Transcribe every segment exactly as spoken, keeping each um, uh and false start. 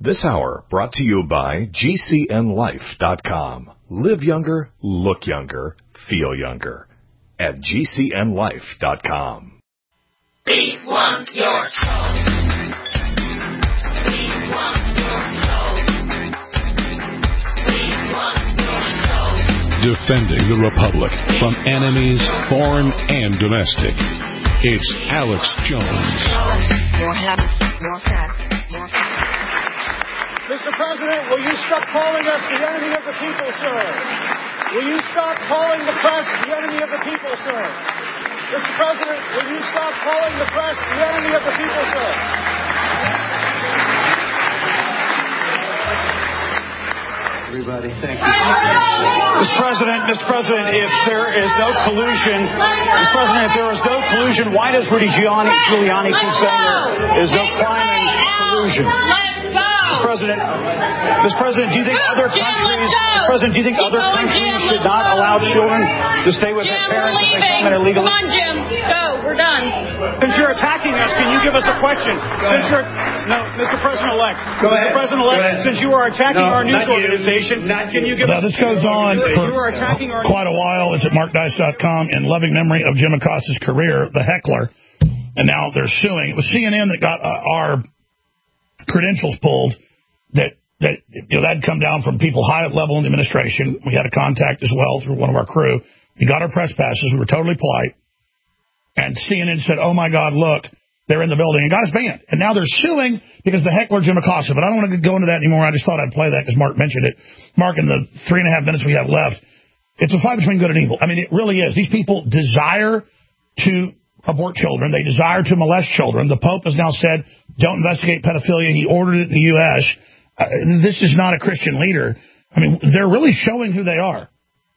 This hour brought to you by G C N life dot com. Live younger, look younger, feel younger. At G C N life dot com. We want your soul. We want your soul. We want your soul. Defending the Republic from enemies, foreign and domestic. It's Alex Jones. More habits, more facts, more facts. Mister President, will you stop calling us the enemy of the people, sir? Will you stop calling the press the enemy of the people, sir? Mister President, will you stop calling the press the enemy of the people, sir? Everybody, thank you. Mister President, Mister President, if there is no collusion, Mister President, if there is no collusion, why does Rudy Giuliani, Giuliani keep saying there is no crime in collusion? Mister President, Mister President, do you think other countries, Mister President, do you think other countries should not allow children to stay with their parents if they come in illegally? Come on, Jim. Go. We're done. Since you're attacking us, can you give us a question? Since you're, no, Mister President-elect. Go ahead. Mister President-elect, since you are attacking no, our news organization, not can you give now, us... This goes on for quite a while. It's at mark dice dot com in loving memory of Jim Acosta's career, the heckler. And now they're suing. It was C N N that got uh, our credentials pulled. That that you know, that'd come down from people high level in the administration. We had a contact as well through one of our crew. We got our press passes. We were totally polite. And C N N said, oh, my God, look, they're in the building, and got us banned. And now they're suing because the heckler Jim Acosta. But I don't want to go into that anymore. I just thought I'd play that because Mark mentioned it. Mark, in the three and a half minutes we have left, it's a fight between good and evil. I mean, it really is. These people desire to abort children. They desire to molest children. The Pope has now said, don't investigate pedophilia. He ordered it in the U S Uh, this is not a Christian leader. I mean, they're really showing who they are.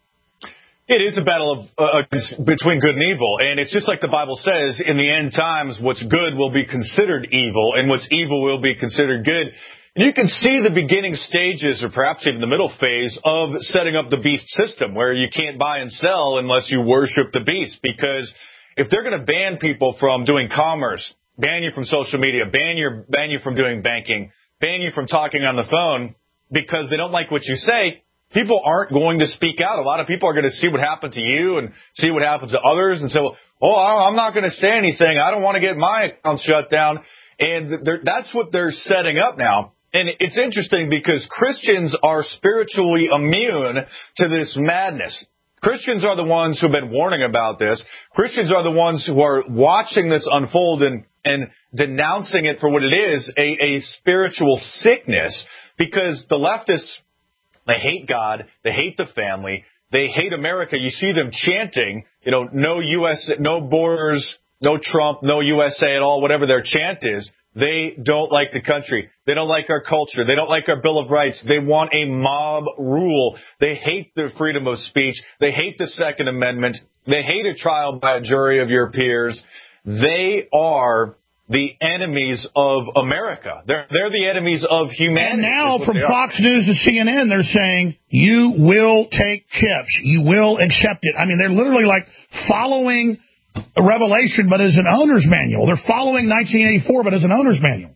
It is a battle of uh, between good and evil, and it's just like the Bible says, in the end times, what's good will be considered evil, and what's evil will be considered good. And you can see the beginning stages, or perhaps even the middle phase, of setting up the beast system, where you can't buy and sell unless you worship the beast, because if they're going to ban people from doing commerce, ban you from social media, ban, your, ban you from doing banking, ban you from talking on the phone because they don't like what you say, people aren't going to speak out. A lot of people are going to see what happened to you and see what happened to others and say, well, oh, I'm not going to say anything. I don't want to get my account shut down. And that's what they're setting up now. And it's interesting because Christians are spiritually immune to this madness. Christians are the ones who have been warning about this. Christians are the ones who are watching this unfold and and denouncing it for what it is, a, a spiritual sickness, because the leftists, they hate God, they hate the family, they hate America. You see them chanting, you know, no U S, no borders, no Trump, no U S A at all, whatever their chant is. They don't like the country. They don't like our culture. They don't like our Bill of Rights. They want a mob rule. They hate the freedom of speech. They hate the Second Amendment. They hate a trial by a jury of your peers. They are the enemies of America. They're they're the enemies of humanity. And now from Fox News to C N N, they're saying, you will take chips. You will accept it. I mean, they're literally like following a Revelation, but as an owner's manual. They're following nineteen eighty-four, but as an owner's manual.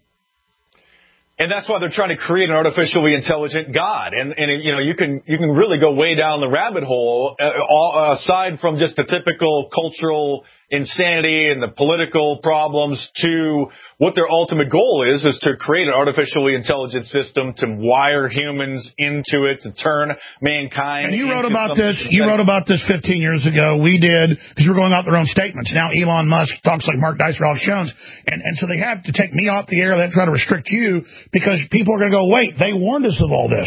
And that's why they're trying to create an artificially intelligent God. And, and you know, you can you can really go way down the rabbit hole, uh, all, aside from just the typical cultural insanity and the political problems, to what their ultimate goal is, is to create an artificially intelligent system, to wire humans into it, to turn mankind. And you wrote into about this. You wrote about this fifteen years ago. We did, because we're going out their own statements. Now Elon Musk talks like Mark Dice or Alex Jones, and and so they have to take me off the air. They try to restrict you because people are going to go, wait, they warned us of all this.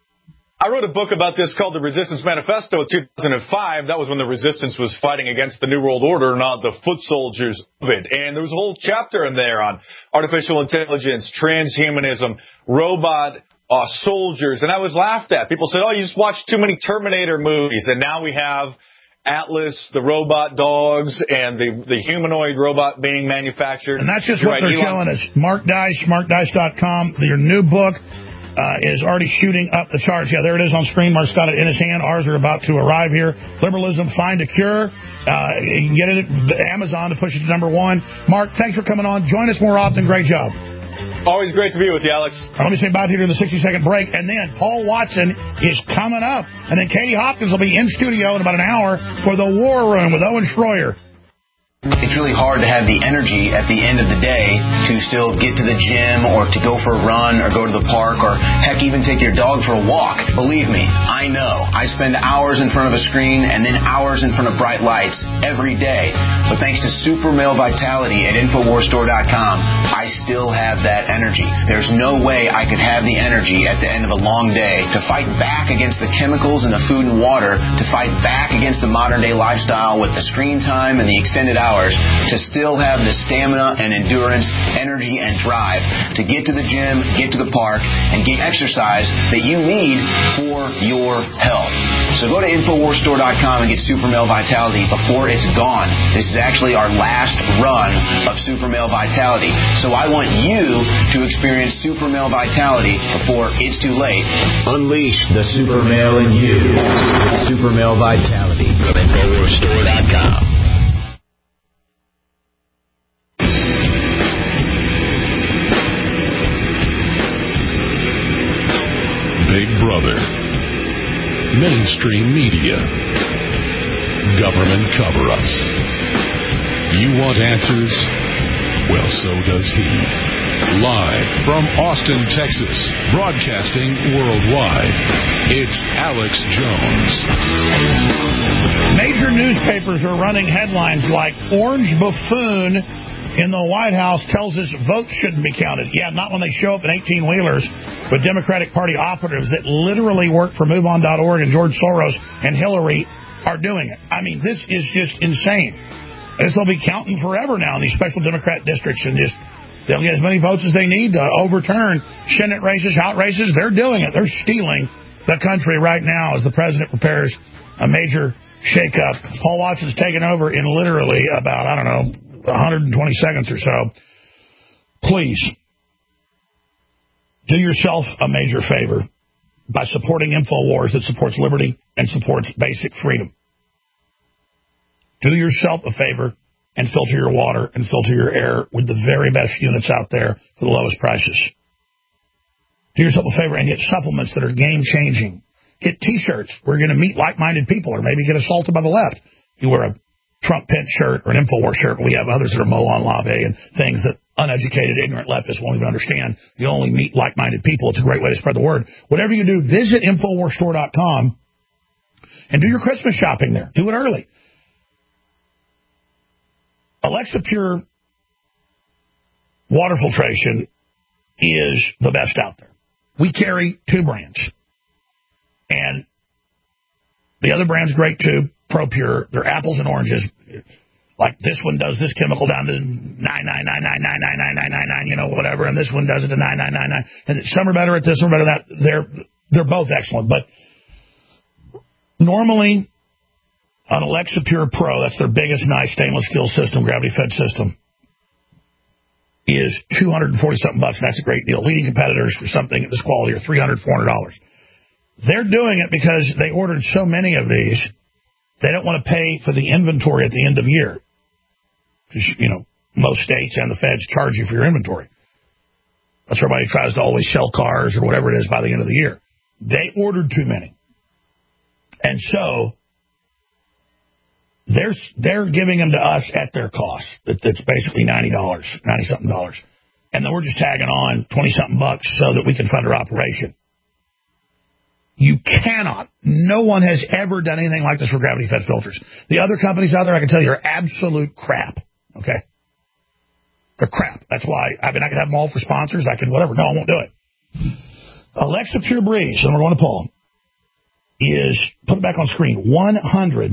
I wrote a book about this called The Resistance Manifesto in two thousand five. That was when the resistance was fighting against the New World Order, not the foot soldiers of it. And there was a whole chapter in there on artificial intelligence, transhumanism, robot uh, soldiers. And I was laughed at. People said, oh, you just watched too many Terminator movies. And now we have Atlas, the robot dogs, and the, the humanoid robot being manufactured. And that's just You're what right, they're Elon. showing us. Mark Dice, mark dice dot com, your new book. Uh, is already shooting up the charts. Yeah, there it is on screen. Mark's got it in his hand. Ours are about to arrive here. Liberalism, Find a Cure. Uh, you can get it at Amazon to push it to number one. Mark, thanks for coming on. Join us more often. Great job. Always great to be with you, Alex. Let me say bye to you during the sixty-second break. And then Paul Watson is coming up. And then Katie Hopkins will be in studio in about an hour for the War Room with Owen Schroyer. It's really hard to have the energy at the end of the day to still get to the gym or to go for a run or go to the park or, heck, even take your dog for a walk. Believe me, I know. I spend hours in front of a screen and then hours in front of bright lights every day. But thanks to Super Male Vitality at Infowars Store dot com, I still have that energy. There's no way I could have the energy at the end of a long day to fight back against the chemicals in the food and water, to fight back against the modern-day lifestyle with the screen time and the extended hours. Hours to still have the stamina and endurance, energy and drive to get to the gym, get to the park, and get exercise that you need for your health. So go to Infowars Store dot com and get Super Male Vitality before it's gone. This is actually our last run of Super Male Vitality. So I want you to experience Super Male Vitality before it's too late. Unleash the Super Male in you. Super Male Vitality from Infowars Store dot com. Big Brother, mainstream media, government cover-ups. You want answers? Well, so does he. Live from Austin, Texas, broadcasting worldwide, it's Alex Jones. Major newspapers are running headlines like Orange Buffoon in the White House tells us votes shouldn't be counted. Yeah, not when they show up in eighteen-wheelers with Democratic Party operatives that literally work for Move On dot org and George Soros and Hillary are doing it. I mean, this is just insane. As they'll be counting forever now in these special Democrat districts, and just they'll get as many votes as they need to overturn Senate races, House races. They're doing it. They're stealing the country right now as the president prepares a major shakeup. Paul Watson's taken over in literally about, I don't know, one hundred twenty seconds or so. Please do yourself a major favor by supporting InfoWars that supports liberty and supports basic freedom. Do yourself a favor and filter your water and filter your air with the very best units out there for the lowest prices. Do yourself a favor and get supplements that are game-changing. Get T-shirts. We're going to meet like-minded people, or maybe get assaulted by the left. You wear a Trump Pence shirt or an InfoWars shirt. We have others that are Molon Labe and things that uneducated, ignorant leftists won't even understand. You only meet like-minded people. It's a great way to spread the word. Whatever you do, visit Infowars Store dot com and do your Christmas shopping there. Do it early. Alexa Pure water filtration is the best out there. We carry two brands. And the other brand's great too, ProPure. They're apples and oranges. Like this one does this chemical down to nine nine nine nine nine nine nine nine nine nine, you know, whatever, and this one does it to nine nine nine nine. And some are better at this, some are better at that. They're they're both excellent. But normally an Alexa Pure Pro, that's their biggest nice stainless steel system, gravity fed system, is two hundred forty something bucks. That's a great deal. Leading competitors for something at this quality are three hundred, four hundred dollars. They're doing it because they ordered so many of these, they don't want to pay for the inventory at the end of year. Because, you know, most states and the feds charge you for your inventory. That's why everybody tries to always sell cars or whatever it is by the end of the year. They ordered too many. And so they're they're giving them to us at their cost. That's basically ninety dollars, ninety-something dollars. And then we're just tagging on twenty-something bucks so that we can fund our operation. You cannot, no one has ever done anything like this for gravity-fed filters. The other companies out there, I can tell you, are absolute crap, okay? They're crap. That's why, I mean, I could have them all for sponsors. I could, whatever. No, I won't do it. Alexa Pure Breeze, and we're going to Paul, is, put it back on screen, one hundred,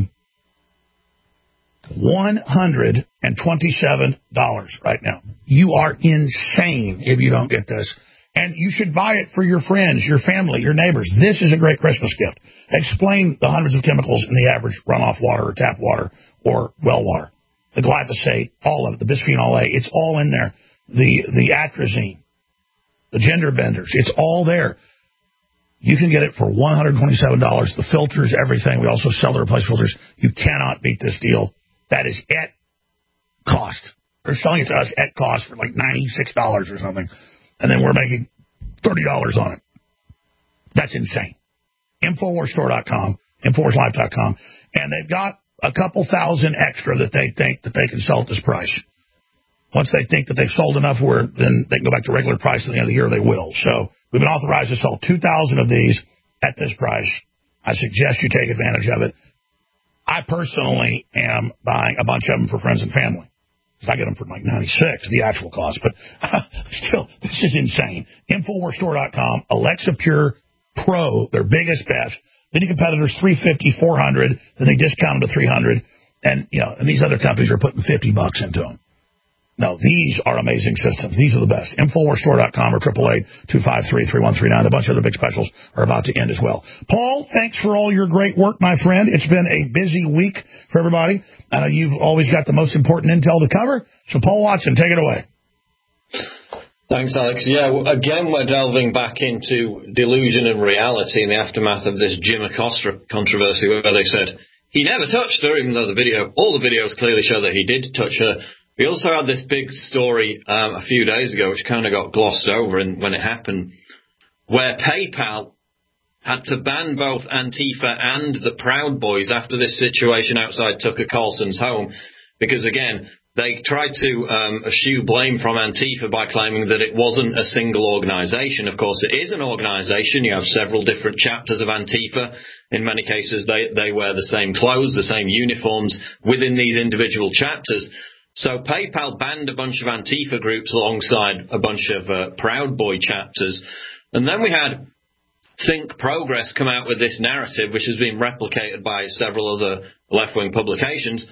one hundred twenty-seven dollars right now. You are insane if you don't get this. And you should buy it for your friends, your family, your neighbors. This is a great Christmas gift. Explain the hundreds of chemicals in the average runoff water or tap water or well water. The glyphosate, all of it, the bisphenol A, it's all in there. The the atrazine, the gender benders, it's all there. You can get it for one hundred twenty-seven dollars. The filters, everything. We also sell the replace filters. You cannot beat this deal. That is at cost. They're selling it to us at cost for like ninety-six dollars or something. and then we're making thirty dollars on it. That's insane. Infowars Store dot com, Infowars Life dot com, and they've got a couple thousand extra that they think that they can sell at this price. Once they think that they've sold enough, where then they can go back to regular price at the end of the year, they will. So we've been authorized to sell two thousand of these at this price. I suggest you take advantage of it. I personally am buying a bunch of them for friends and family. Because I get them for like ninety-six, the actual cost. But still, this is insane. Infowars Store dot com, Alexa Pure Pro, their biggest, best. Leading competitors, three fifty, four hundred. Then they discount them to three hundred. And, you know, and these other companies are putting fifty bucks into them. No, these are amazing systems. These are the best. Infowars Store dot com or eight eight eight, two five three, three one three nine. A bunch of other big specials are about to end as well. Paul, thanks for all your great work, my friend. It's been a busy week for everybody. I know you've always got the most important intel to cover. So, Paul Watson, take it away. Thanks, Alex. Yeah, again, we're delving back into delusion and reality in the aftermath of this Jim Acosta controversy, where they said he never touched her, even though the video, all the videos clearly show that he did touch her. We also had this big story um, a few days ago, which kind of got glossed over in, when it happened, where PayPal had to ban both Antifa and the Proud Boys after this situation outside Tucker Carlson's home, because, again, they tried to um, eschew blame from Antifa by claiming that it wasn't a single organization. Of course, it is an organization. You have several different chapters of Antifa. In many cases, they, they wear the same clothes, the same uniforms within these individual chapters. So PayPal banned a bunch of Antifa groups alongside a bunch of uh, Proud Boy chapters. And then we had Think Progress come out with this narrative, which has been replicated by several other left-wing publications,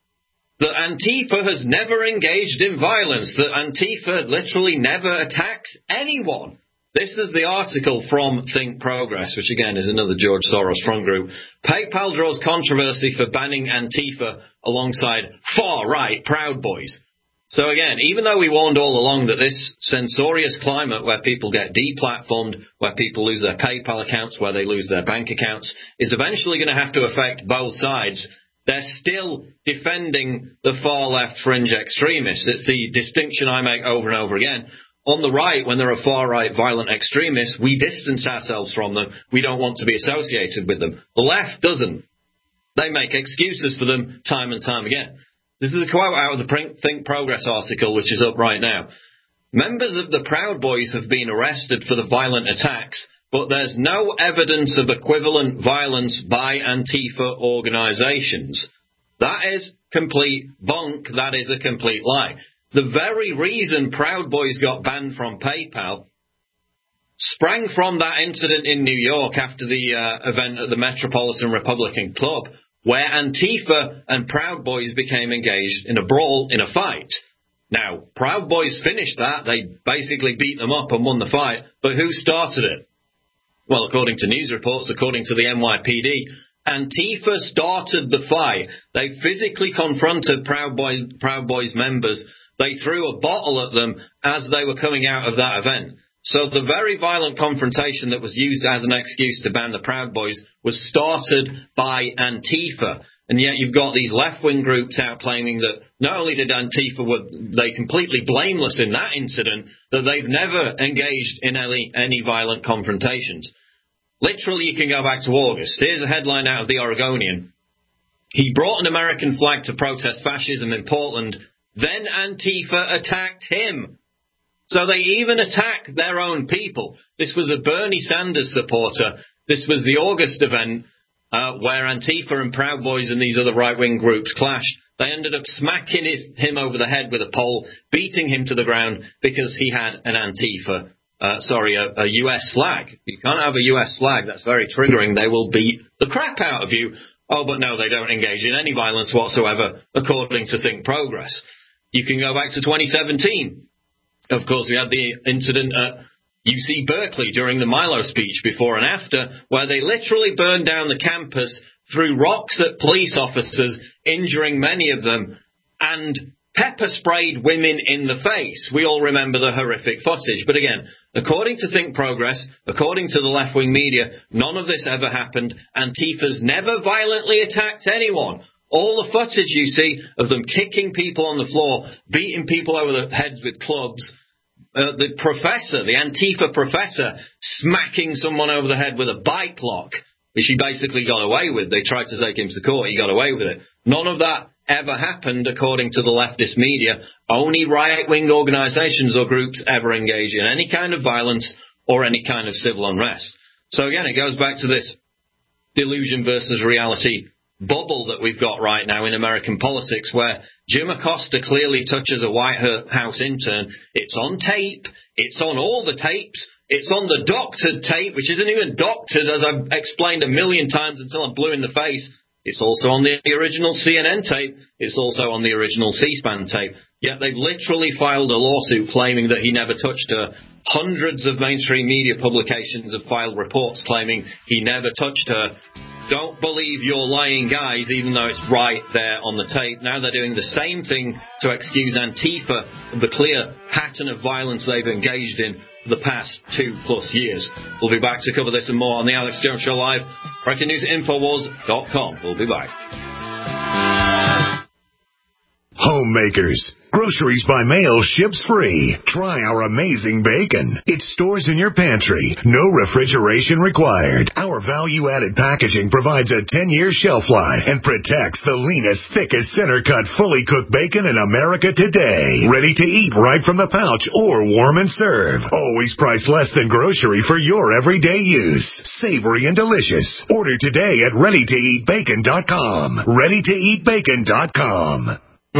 that Antifa has never engaged in violence, that Antifa literally never attacks anyone. This is the article from Think Progress, which again is another George Soros front group. PayPal draws controversy for banning Antifa alongside far-right Proud Boys. So again, even though we warned all along that this censorious climate where people get deplatformed, where people lose their PayPal accounts, where they lose their bank accounts, is eventually going to have to affect both sides, they're still defending the far-left fringe extremists. It's the distinction I make over and over again. On the right, when there are far-right violent extremists, we distance ourselves from them. We don't want to be associated with them. The left doesn't. They make excuses for them time and time again. This is a quote out of the Think Progress article, which is up right now. Members of the Proud Boys have been arrested for the violent attacks, but there's no evidence of equivalent violence by Antifa organizations. That is complete bunk. That is a complete lie. The very reason Proud Boys got banned from PayPal sprang from that incident in New York after the uh, event at the Metropolitan Republican Club, where Antifa and Proud Boys became engaged in a brawl, in a fight. Now, Proud Boys finished that. They basically beat them up and won the fight. But who started it? Well, according to news reports, according to the N Y P D, Antifa started the fight. They physically confronted Proud Boys, Proud Boys members. They threw a bottle at them as they were coming out of that event. So the very violent confrontation that was used as an excuse to ban the Proud Boys was started by Antifa. And yet you've got these left-wing groups out claiming that not only did Antifa, were they completely blameless in that incident, that they've never engaged in any, any violent confrontations. Literally, you can go back to August. Here's a headline out of the Oregonian. He brought an American flag to protest fascism in Portland. Then Antifa attacked him. So they even attack their own people. This was a Bernie Sanders supporter. This was the August event uh, where Antifa and Proud Boys and these other right-wing groups clashed. They ended up smacking his, him over the head with a pole, beating him to the ground because he had an Antifa, uh, sorry, a, a U S flag. You can't have a U S flag. That's very triggering. They will beat the crap out of you. Oh, but no, they don't engage in any violence whatsoever, according to Think Progress. You can go back to twenty seventeen. Of course, we had the incident at U C Berkeley during the Milo speech before and after, where they literally burned down the campus, threw rocks at police officers, injuring many of them, and pepper sprayed women in the face. We all remember the horrific footage. But again, according to Think Progress, according to the left-wing media, none of this ever happened. Antifa's never violently attacked anyone. All the footage you see of them kicking people on the floor, beating people over the heads with clubs, uh, the professor, the Antifa professor, smacking someone over the head with a bike lock, which he basically got away with. They tried to take him to court. He got away with it. None of that ever happened, according to the leftist media. Only right-wing organizations or groups ever engage in any kind of violence or any kind of civil unrest. So again, it goes back to this delusion versus reality bubble that we've got right now in American politics, where Jim Acosta clearly touches a White House intern. It's on tape. It's on all the tapes. It's on the doctored tape, which isn't even doctored, as I've explained a million times until I'm blue in the face. It's also on the original C N N tape. It's also on the original C-SPAN tape. Yet they've literally filed a lawsuit claiming that he never touched her. Hundreds of mainstream media publications have filed reports claiming he never touched her. Don't believe your lying guys, even though it's right there on the tape. Now they're doing the same thing to excuse Antifa of the clear pattern of violence they've engaged in for the past two plus years. We'll be back to cover this and more on the Alex Jones Show Live. Breaking news at Infowars dot com. We'll be back. Homemakers. Groceries by mail ships free. Try our amazing bacon. It stores in your pantry. No refrigeration required. Our value-added packaging provides a ten-year shelf life and protects the leanest, thickest, center-cut, fully cooked bacon in America today. Ready to eat right from the pouch or warm and serve. Always priced less than grocery for your everyday use. Savory and delicious. Order today at ready to eat bacon dot com. ready to eat bacon dot com.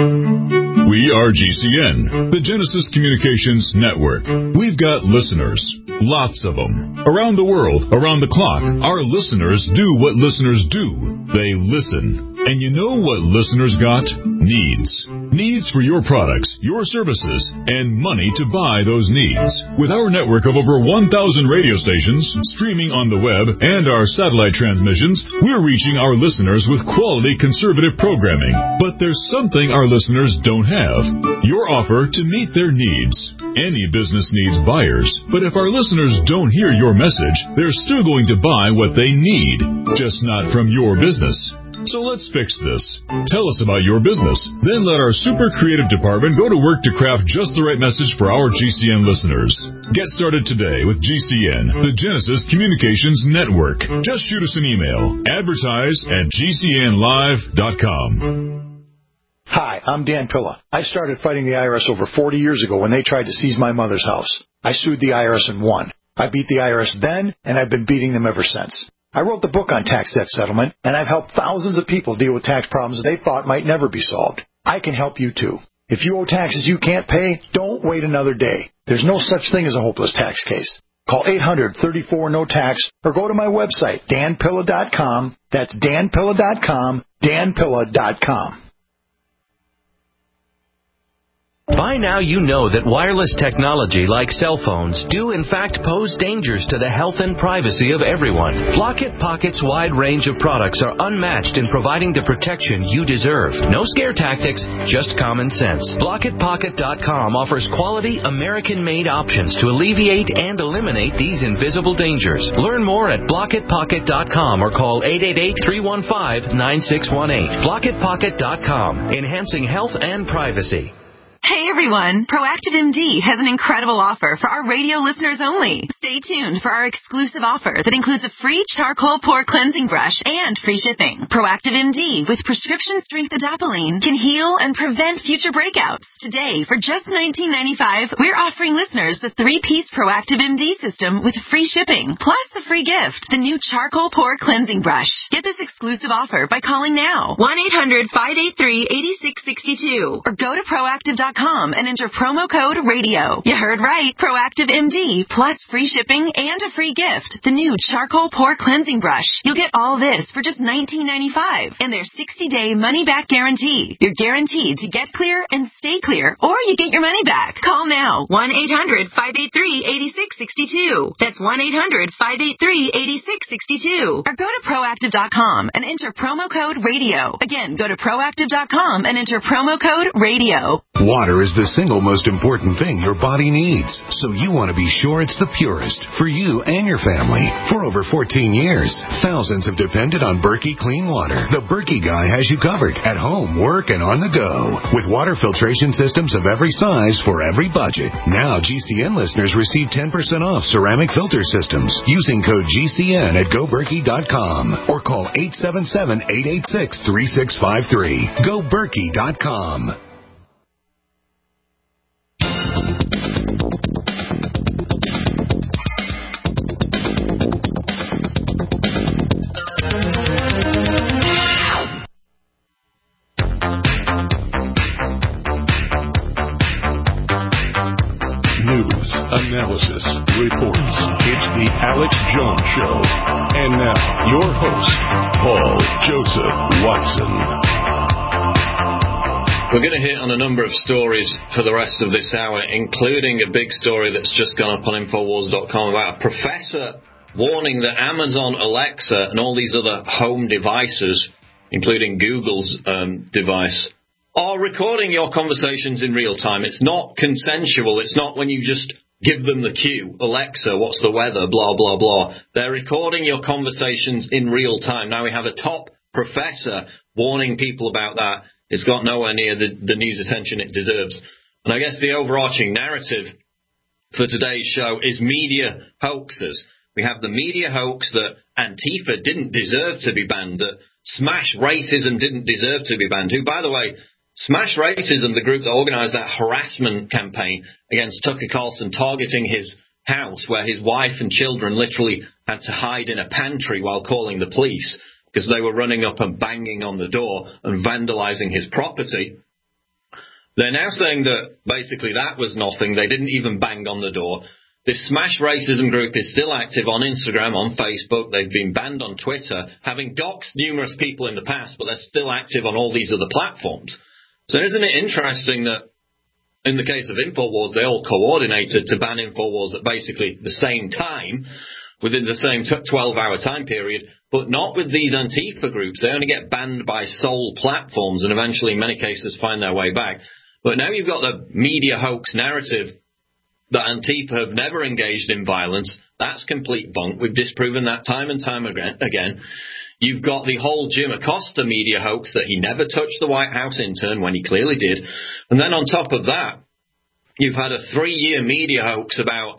We are G C N, the Genesis Communications Network. We've got listeners, lots of them, around the world, around the clock. Our listeners do what listeners do. They listen. And you know what listeners got? Needs. Needs for your products, your services, and money to buy those needs. With our network of over one thousand radio stations, streaming on the web, and our satellite transmissions, we're reaching our listeners with quality conservative programming. But there's something our listeners don't have. Your offer to meet their needs. Any business needs buyers, but if our listeners don't hear your message, they're still going to buy what they need, just not from your business. So let's fix this. Tell us about your business. Then let our super creative department go to work to craft just the right message for our G C N listeners. Get started today with G C N, the Genesis Communications Network. Just shoot us an email. Advertise at G C N live dot com. Hi, I'm Dan Pilla. I started fighting the I R S over forty years ago when they tried to seize my mother's house. I sued the I R S and won. I beat the I R S then, and I've been beating them ever since. I wrote the book on tax debt settlement, and I've helped thousands of people deal with tax problems they thought might never be solved. I can help you, too. If you owe taxes you can't pay, don't wait another day. There's no such thing as a hopeless tax case. Call eight hundred, thirty-four, no tax, or go to my website, dan pilla dot com. That's dan pilla dot com, dan pilla dot com. By now you know that wireless technology like cell phones do in fact pose dangers to the health and privacy of everyone. Blockit Pocket's wide range of products are unmatched in providing the protection you deserve. No scare tactics, just common sense. Blockit Pocket dot com offers quality American-made options to alleviate and eliminate these invisible dangers. Learn more at Blockit Pocket dot com or call eight eight eight, three one five, nine six one eight. Blockit Pocket dot com, enhancing health and privacy. Hey everyone, Proactive M D has an incredible offer for our radio listeners only. Stay tuned for our exclusive offer that includes a free charcoal pore cleansing brush and free shipping. Proactive M D with prescription strength adapalene can heal and prevent future breakouts. Today, for just nineteen ninety-five dollars, we're offering listeners the three-piece Proactive M D system with free shipping, plus the free gift, the new charcoal pore cleansing brush. Get this exclusive offer by calling now, one eight hundred, five eight three, eight six six two, or go to proactive dot com and enter promo code radio. You heard right. Proactive M D plus free shipping and a free gift. The new charcoal pore cleansing brush. You'll get all this for just nineteen ninety-five dollars and their sixty-day money-back guarantee. You're guaranteed to get clear and stay clear, or you get your money back. Call now. one eight hundred, five eight three, eight six six two. That's one eight hundred, five eight three, eight six six two. Or go to proactive dot com and enter promo code radio. Again, go to proactive dot com and enter promo code radio. Why Water is the single most important thing your body needs, so you want to be sure it's the purest for you and your family. For over fourteen years, thousands have depended on Berkey Clean Water. The Berkey guy has you covered at home, work, and on the go with water filtration systems of every size for every budget. Now, G C N listeners receive ten percent off ceramic filter systems using code G C N at go berkey dot com or call eight seven seven, eight eight six, three six five three. go berkey dot com. News, analysis, reports. It's the Alex Jones Show. And now, your host, Paul Joseph Watson. We're going to hit on a number of stories for the rest of this hour, including a big story that's just gone up on Infowars dot com about a professor warning that Amazon Alexa and all these other home devices, including Google's um, device, are recording your conversations in real time. It's not consensual. It's not when you just give them the cue, Alexa, what's the weather, blah, blah, blah. They're recording your conversations in real time. Now we have a top professor warning people about that. It's got nowhere near the, the news attention it deserves. And I guess the overarching narrative for today's show is media hoaxes. We have the media hoax that Antifa didn't deserve to be banned, that Smash Racism didn't deserve to be banned, who, by the way, Smash Racism, the group that organised that harassment campaign against Tucker Carlson targeting his house where his wife and children literally had to hide in a pantry while calling the police because they were running up and banging on the door and vandalising his property. They're now saying that basically that was nothing. They didn't even bang on the door. This Smash Racism group is still active on Instagram, on Facebook. They've been banned on Twitter, having doxed numerous people in the past, but they're still active on all these other platforms. So isn't it interesting that in the case of InfoWars, they all coordinated to ban InfoWars at basically the same time, within the same twelve-hour time period, but not with these Antifa groups. They only get banned by sole platforms and eventually, in many cases, find their way back. But now you've got the media hoax narrative that Antifa have never engaged in violence. That's complete bunk. We've disproven that time and time again. You've got the whole Jim Acosta media hoax that he never touched the White House intern when he clearly did. And then on top of that, you've had a three-year media hoax about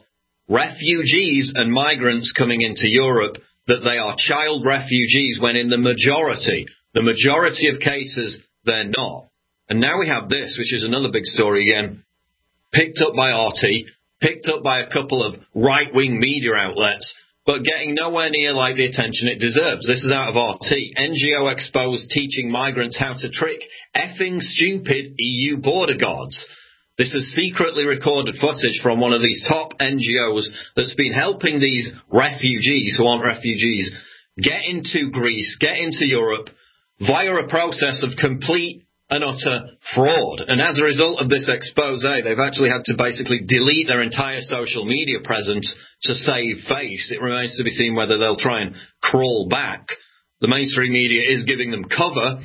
refugees and migrants coming into Europe, that they are child refugees, when in the majority, the majority of cases, they're not. And now we have this, which is another big story again, picked up by R T, picked up by a couple of right-wing media outlets, but getting nowhere near like the attention it deserves. This is out of R T. N G O exposed teaching migrants how to trick effing stupid E U border guards. This is secretly recorded footage from one of these top N G Os that's been helping these refugees, who aren't refugees, get into Greece, get into Europe, via a process of complete and utter fraud. And as a result of this expose, they've actually had to basically delete their entire social media presence to save face. It remains to be seen whether they'll try and crawl back. The mainstream media is giving them cover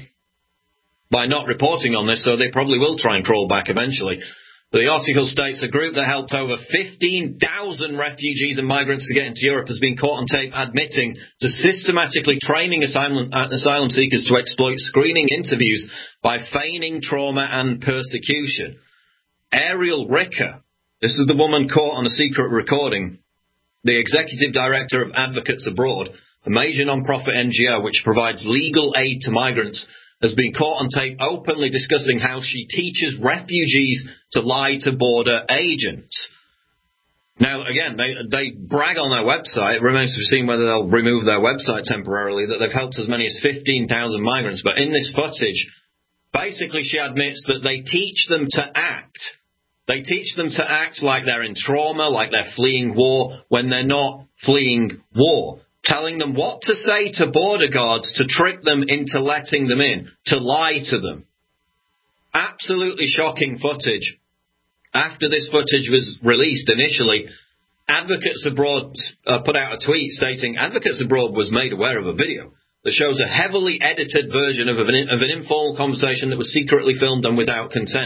by not reporting on this, so they probably will try and crawl back eventually. The article states a group that helped over fifteen thousand refugees and migrants to get into Europe has been caught on tape admitting to systematically training asylum, uh, asylum seekers to exploit screening interviews by feigning trauma and persecution. Ariel Ricker, this is the woman caught on a secret recording, the executive director of Advocates Abroad, a major non-profit N G O which provides legal aid to migrants, has been caught on tape openly discussing how she teaches refugees to lie to border agents. Now, again, they they brag on their website. It remains to be seen whether they'll remove their website temporarily, that they've helped as many as fifteen thousand migrants. But in this footage, basically she admits that they teach them to act. They teach them to act like they're in trauma, like they're fleeing war, when they're not fleeing war. Telling them what to say to border guards to trick them into letting them in, to lie to them. Absolutely shocking footage. After this footage was released initially, Advocates Abroad uh, put out a tweet stating Advocates Abroad was made aware of a video that shows a heavily edited version of an, of an informal conversation that was secretly filmed and without consent.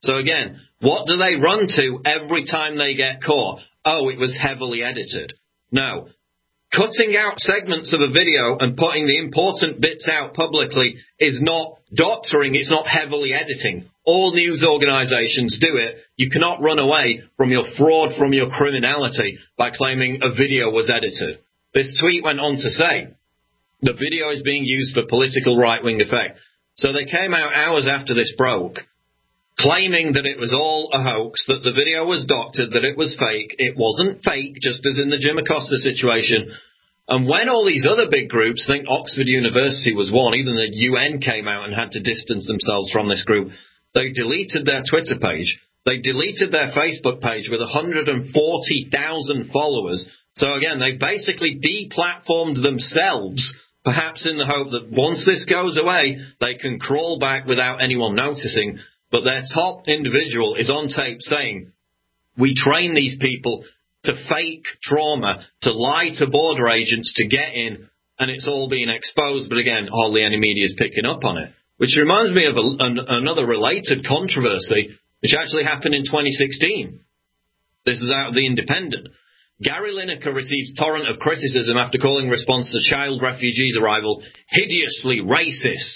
So again, what do they run to every time they get caught? Oh, it was heavily edited. No. Cutting out segments of a video and putting the important bits out publicly is not doctoring, it's not heavily editing. All news organizations do it. You cannot run away from your fraud, from your criminality by claiming a video was edited. This tweet went on to say, the video is being used for political right-wing effect. So they came out hours after this broke, claiming that it was all a hoax, that the video was doctored, that it was fake. It wasn't fake, just as in the Jim Acosta situation. And when all these other big groups, think Oxford University was one, even the U N came out and had to distance themselves from this group, they deleted their Twitter page. They deleted their Facebook page with one hundred forty thousand followers. So again, they basically deplatformed themselves, perhaps in the hope that once this goes away, they can crawl back without anyone noticing. But their top individual is on tape saying, we train these people to fake trauma, to lie to border agents to get in, and it's all being exposed. But again, hardly any media is picking up on it. Which reminds me of a, an, another related controversy, which actually happened in twenty sixteen. This is out of The Independent. Gary Lineker receives torrent of criticism after calling response to child refugees' arrival hideously racist.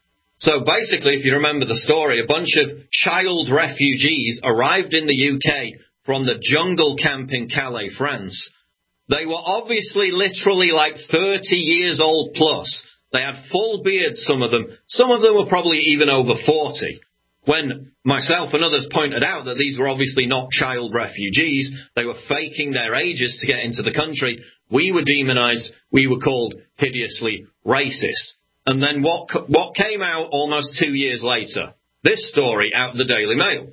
So basically, if you remember the story, a bunch of child refugees arrived in the U K from the jungle camp in Calais, France. They were obviously literally like thirty years old plus. They had full beards, some of them. Some of them were probably even over forty. When myself and others pointed out that these were obviously not child refugees, they were faking their ages to get into the country, we were demonized, we were called hideously racist. And then what what came out almost two years later? This story out of the Daily Mail.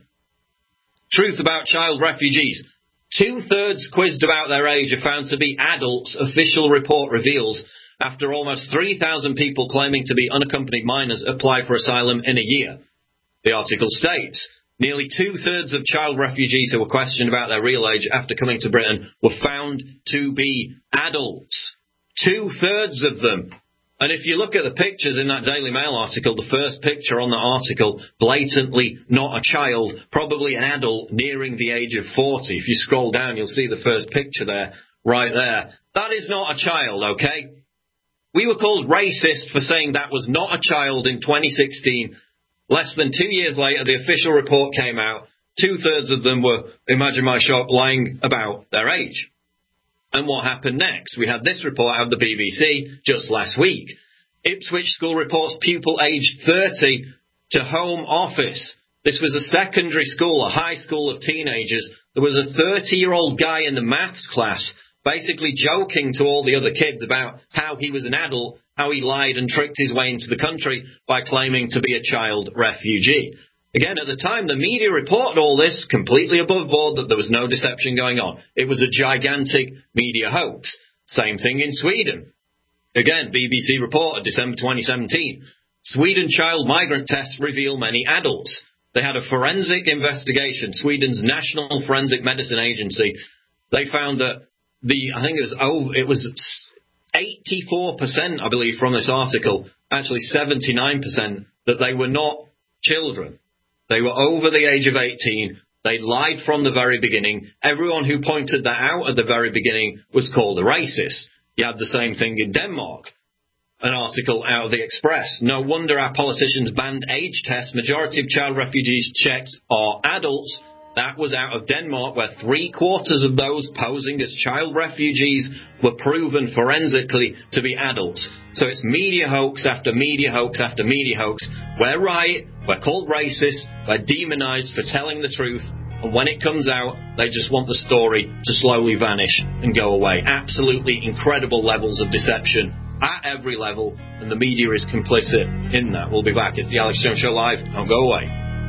Truth about child refugees. Two-thirds quizzed about their age are found to be adults, official report reveals, after almost three thousand people claiming to be unaccompanied minors apply for asylum in a year. The article states, nearly two-thirds of child refugees who were questioned about their real age after coming to Britain were found to be adults. Two-thirds of them. And if you look at the pictures in that Daily Mail article, the first picture on the article, blatantly not a child, probably an adult nearing the age of forty. If you scroll down, you'll see the first picture there, right there. That is not a child, okay? We were called racist for saying that was not a child in twenty sixteen. Less than two years later, the official report came out. Two-thirds of them were, imagine my shock, lying about their age. And what happened next? We had this report out of the B B C just last week. Ipswich school reports pupil aged thirty to Home Office. This was a secondary school, a high school of teenagers. There was a thirty-year-old guy in the maths class basically joking to all the other kids about how he was an adult, how he lied and tricked his way into the country by claiming to be a child refugee. Again, at the time, the media reported all this completely above board, that there was no deception going on. It was a gigantic media hoax. Same thing in Sweden. Again, B B C reported December twenty seventeen. Sweden child migrant tests reveal many adults. They had a forensic investigation, Sweden's National Forensic Medicine Agency. They found that the, I think it was over, it was eighty-four percent, I believe, from this article, actually seventy-nine percent, that they were not children. They were over the age of eighteen. They lied from the very beginning. Everyone who pointed that out at the very beginning was called a racist. You had the same thing in Denmark. An article out of the Express. No wonder our politicians banned age tests. Majority of child refugees checked are adults. That was out of Denmark, where three quarters of those posing as child refugees were proven forensically to be adults. So it's media hoax after media hoax after media hoax. We're right, we're called racist, we're demonized for telling the truth, and when it comes out, they just want the story to slowly vanish and go away. Absolutely incredible levels of deception at every level, and the media is complicit in that. We'll be back. It's the Alex Jones Show Live. Don't go away.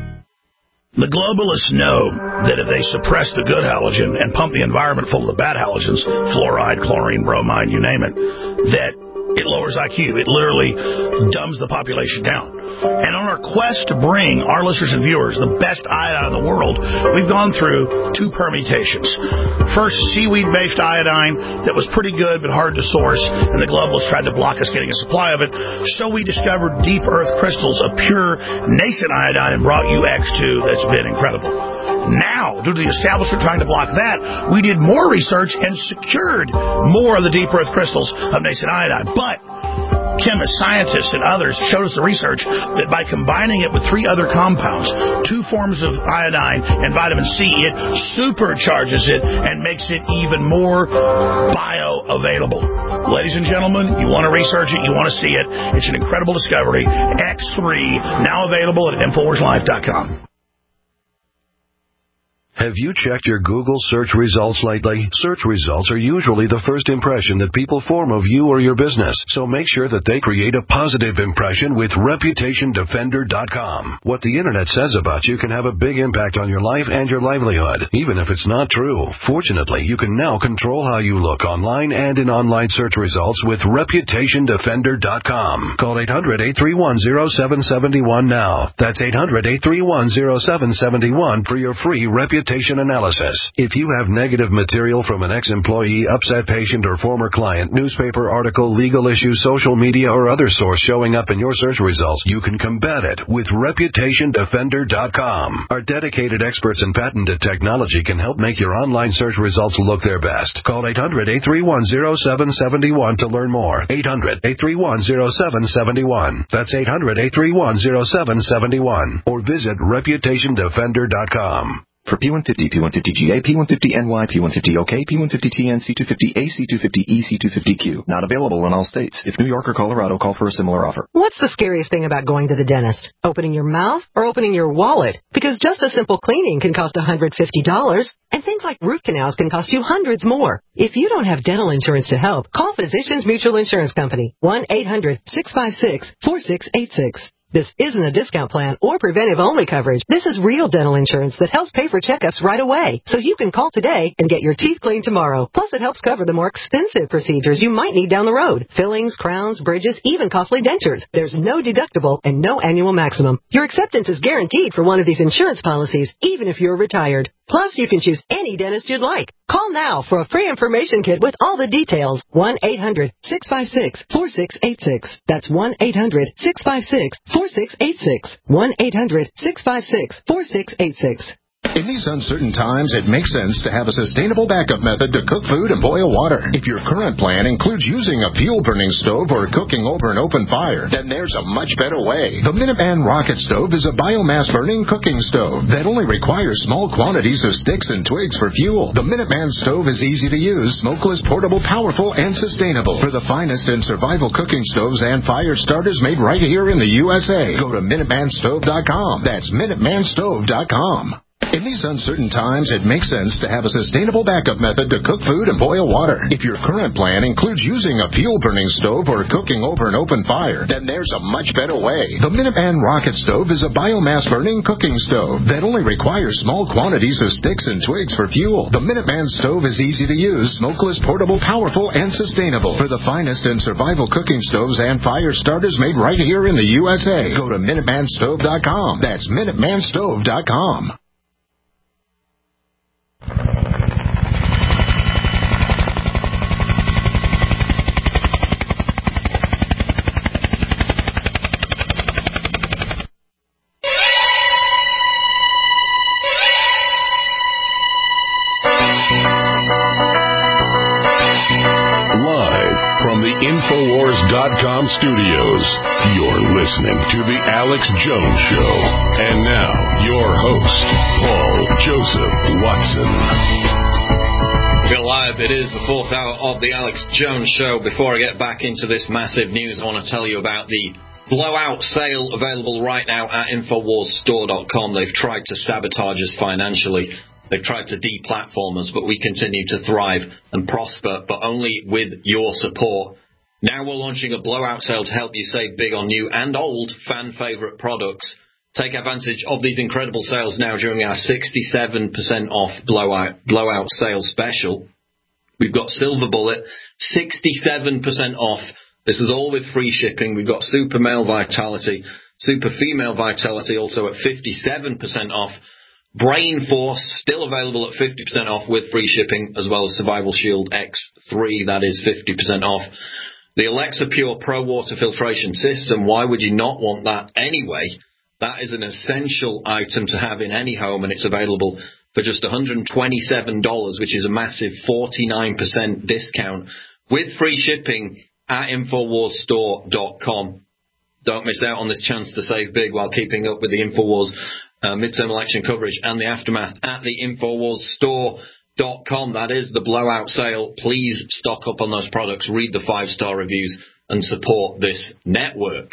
The globalists know that if they suppress the good halogen and pump the environment full of the bad halogens, fluoride, chlorine, bromide, you name it, that it lowers I Q. It literally dumbs the population down. And on our quest to bring our listeners and viewers the best iodine in the world, we've gone through two permutations. First, seaweed-based iodine that was pretty good but hard to source, and the globalists tried to block us getting a supply of it. So we discovered deep earth crystals of pure nascent iodine and brought you X two that's been incredible. Now, due to the establishment trying to block that, we did more research and secured more of the deep earth crystals of nascent iodine. But chemists, scientists, and others showed us the research that by combining it with three other compounds, two forms of iodine and vitamin C, it supercharges it and makes it even more bioavailable. Ladies and gentlemen, you want to research it, you want to see it. It's an incredible discovery. X three, now available at Infowars Life dot com. Have you checked your Google search results lately? Search results are usually the first impression that people form of you or your business, so make sure that they create a positive impression with Reputation Defender dot com. What the Internet says about you can have a big impact on your life and your livelihood, even if it's not true. Fortunately, you can now control how you look online and in online search results with Reputation Defender dot com. Call eight hundred, eight three one, zero seven seven one now. That's eight hundred, eight three one, zero seven seven one for your free Reputation analysis. If you have negative material from an ex-employee, upset patient, or former client, newspaper article, legal issue, social media, or other source showing up in your search results, you can combat it with Reputation Defender dot com. Our dedicated experts in patented technology can help make your online search results look their best. Call eight hundred, eight three one, zero seven seven one to learn more. eight hundred, eight three one, zero seven seven one. That's eight hundred, eight three one, zero seven seven one. Or visit Reputation Defender dot com. For P one fifty, P one fifty G A, P one fifty N Y, P one fifty O K, P one fifty T N, C two fifty A, C two fifty E, C two fifty Q. Not available in all states. If New York or Colorado, call for a similar offer. What's the scariest thing about going to the dentist? Opening your mouth or opening your wallet? Because just a simple cleaning can cost one hundred fifty dollars, and things like root canals can cost you hundreds more. If you don't have dental insurance to help, call Physicians Mutual Insurance Company, one eight hundred, six five six, four six eight six. This isn't a discount plan or preventive-only coverage. This is real dental insurance that helps pay for checkups right away. So you can call today and get your teeth cleaned tomorrow. Plus, it helps cover the more expensive procedures you might need down the road. Fillings, crowns, bridges, even costly dentures. There's no deductible and no annual maximum. Your acceptance is guaranteed for one of these insurance policies, even if you're retired. Plus, you can choose any dentist you'd like. Call now for a free information kit with all the details. one eight hundred, six five six, four six eight six. That's one eight hundred, six five six, four six eight six. one eight hundred, six five six, four six eight six. In these uncertain times, it makes sense to have a sustainable backup method to cook food and boil water. If your current plan includes using a fuel-burning stove or cooking over an open fire, then there's a much better way. The Minuteman Rocket Stove is a biomass-burning cooking stove that only requires small quantities of sticks and twigs for fuel. The Minuteman Stove is easy to use, smokeless, portable, powerful, and sustainable. For the finest in survival cooking stoves and fire starters made right here in the U S A, go to Minuteman Stove dot com. That's Minuteman Stove dot com. In these uncertain times, it makes sense to have a sustainable backup method to cook food and boil water. If your current plan includes using a fuel-burning stove or cooking over an open fire, then there's a much better way. The Minuteman Rocket Stove is a biomass-burning cooking stove that only requires small quantities of sticks and twigs for fuel. The Minuteman Stove is easy to use, smokeless, portable, powerful, and sustainable. For the finest in survival cooking stoves and fire starters made right here in the U S A, go to Minuteman Stove dot com. That's Minuteman Stove dot com. Infowars dot com studios. You're listening to The Alex Jones Show. And now, your host, Paul Joseph Watson. We're live. It is the fourth hour of The Alex Jones Show. Before I get back into this massive news, I want to tell you about the blowout sale available right now at Infowars Store dot com. They've tried to sabotage us financially. They've tried to deplatform us, but we continue to thrive and prosper, but only with your support. Now we're launching a blowout sale to help you save big on new and old fan-favorite products. Take advantage of these incredible sales now during our sixty-seven percent off blowout, blowout sale special. We've got Silver Bullet, sixty-seven percent off This is all with free shipping. We've got Super Male Vitality, Super Female Vitality also at fifty-seven percent off. Brain Force still available at fifty percent off with free shipping, as well as Survival Shield X three, that is fifty percent off. The Alexa Pure Pro Water Filtration System, why would you not want that anyway? That is an essential item to have in any home, and it's available for just one hundred twenty-seven dollars, which is a massive forty-nine percent discount with free shipping at Infowars Store dot com. Don't miss out on this chance to save big while keeping up with the Infowars uh, midterm election coverage and the aftermath at the Infowars Store dot com. That is the blowout sale. Please stock up on those products, read the five-star reviews, and support this network.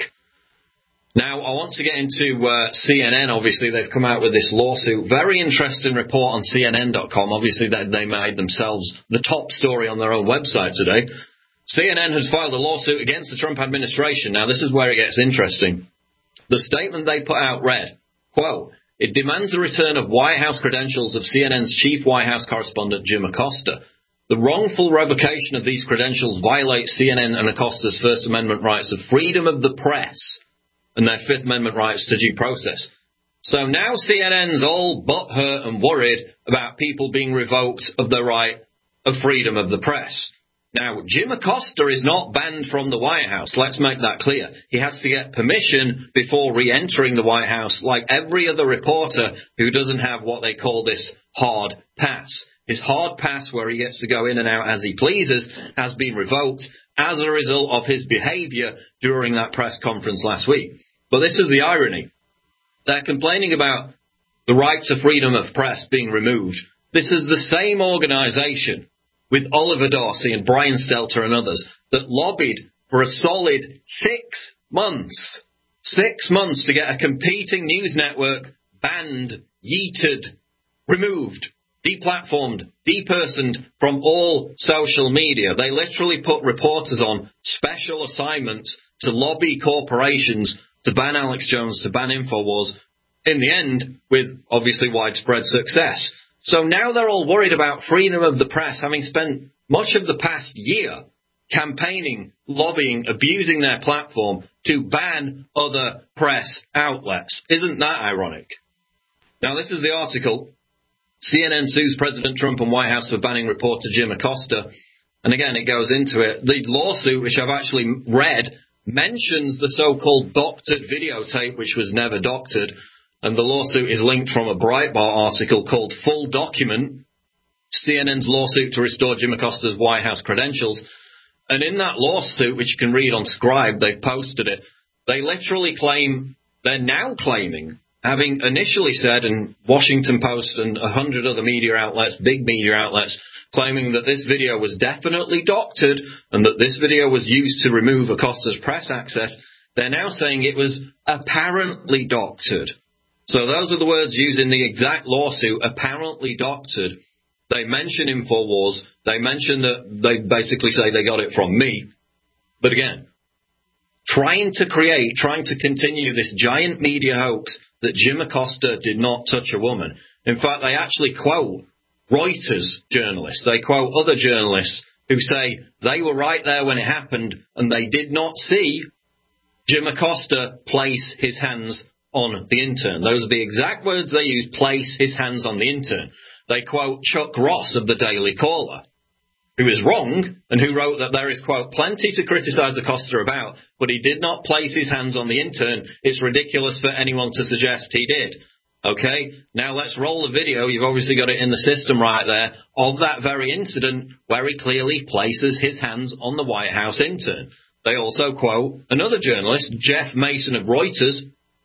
Now, I want to get into uh, C N N. Obviously, they've come out with this lawsuit. Very interesting report on C N N dot com. Obviously, they, they made themselves the top story on their own website today. C N N has filed a lawsuit against the Trump administration. Now, this is where it gets interesting. The statement they put out read, quote, "It demands the return of White House credentials of C N N's chief White House correspondent, Jim Acosta. The wrongful revocation of these credentials violates C N N and Acosta's First Amendment rights of freedom of the press and their Fifth Amendment rights to due process." So now C N N's all butthurt and worried about people being revoked of their right of freedom of the press. Now, Jim Acosta is not banned from the White House. Let's make that clear. He has to get permission before re-entering the White House, like every other reporter who doesn't have what they call this hard pass. His hard pass, where he gets to go in and out as he pleases, has been revoked as a result of his behavior during that press conference last week. But this is the irony. They're complaining about the right to freedom of press being removed. This is the same organization with Oliver Dorsey and Brian Stelter and others that lobbied for a solid six months, six months to get a competing news network banned, yeeted, removed, deplatformed, depersoned from all social media. They literally put reporters on special assignments to lobby corporations to ban Alex Jones, to ban Infowars, in the end, with obviously widespread success. So now they're all worried about freedom of the press, having spent much of the past year campaigning, lobbying, abusing their platform to ban other press outlets. Isn't that ironic? Now, this is the article. C N N sues President Trump and White House for banning reporter Jim Acosta. And again, it goes into it. The lawsuit, which I've actually read, mentions the so-called doctored videotape, which was never doctored. And the lawsuit is linked from a Breitbart article called Full Document, C N N's lawsuit to restore Jim Acosta's White House credentials. And in that lawsuit, which you can read on Scribe, they've posted it, they literally claim, they're now claiming, having initially said, and Washington Post and a hundred other media outlets, big media outlets, claiming that this video was definitely doctored and that this video was used to remove Acosta's press access, they're now saying it was apparently doctored. So those are the words used in the exact lawsuit, apparently doctored. They mention Infowars. They mention that they basically say they got it from me. But again, trying to create, trying to continue this giant media hoax that Jim Acosta did not touch a woman. In fact, they actually quote Reuters journalists. They quote other journalists who say they were right there when it happened and they did not see Jim Acosta place his hands on the intern. Those are the exact words they use, place his hands on the intern. They quote Chuck Ross of the Daily Caller, who is wrong and who wrote that there is, quote, plenty to criticize Acosta about, but he did not place his hands on the intern. It's ridiculous for anyone to suggest he did. Okay, now let's roll the video. You've obviously got it in the system right there of that very incident where he clearly places his hands on the White House intern. They also quote another journalist, Jeff Mason of Reuters.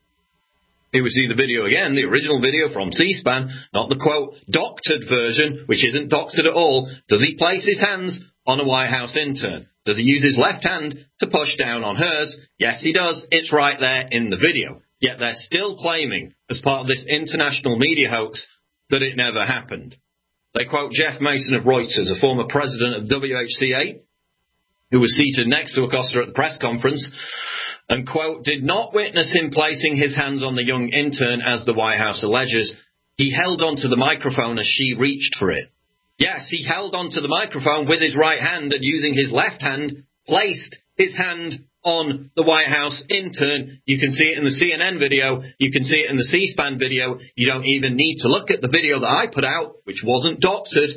Here we see the video again, the original video from C-SPAN, not the, quote, doctored version, which isn't doctored at all. Does he place his hands on a White House intern? Does he use his left hand to push down on hers? Yes, he does. It's right there in the video. Yet they're still claiming, as part of this international media hoax, that it never happened. They quote Jeff Mason of Reuters, a former president of W H C A, who was seated next to Acosta at the press conference, and, quote, did not witness him placing his hands on the young intern as the White House alleges. He held onto the microphone as she reached for it. Yes, he held onto the microphone with his right hand and using his left hand placed his hand on the White House intern. You can see it in the C N N video. You can see it in the C-SPAN video. You don't even need to look at the video that I put out, which wasn't doctored,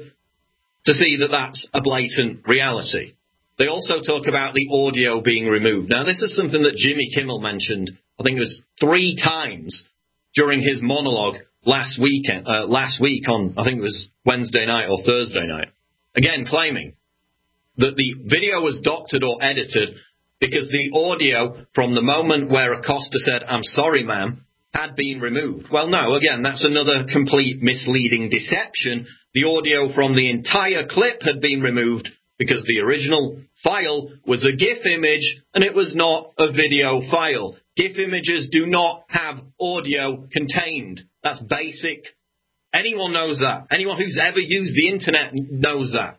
to see that that's a blatant reality. They also talk about the audio being removed. Now, this is something that Jimmy Kimmel mentioned, I think it was three times during his monologue last weekend, uh, last week on, I think it was Wednesday night or Thursday night. Again, claiming that the video was doctored or edited because the audio from the moment where Acosta said, "I'm sorry, ma'am," had been removed. Well, no, again, that's another complete misleading deception. The audio from the entire clip had been removed because the original file was a GIF image and it was not a video file. GIF images do not have audio contained. That's basic. Anyone knows that. Anyone who's ever used the internet knows that.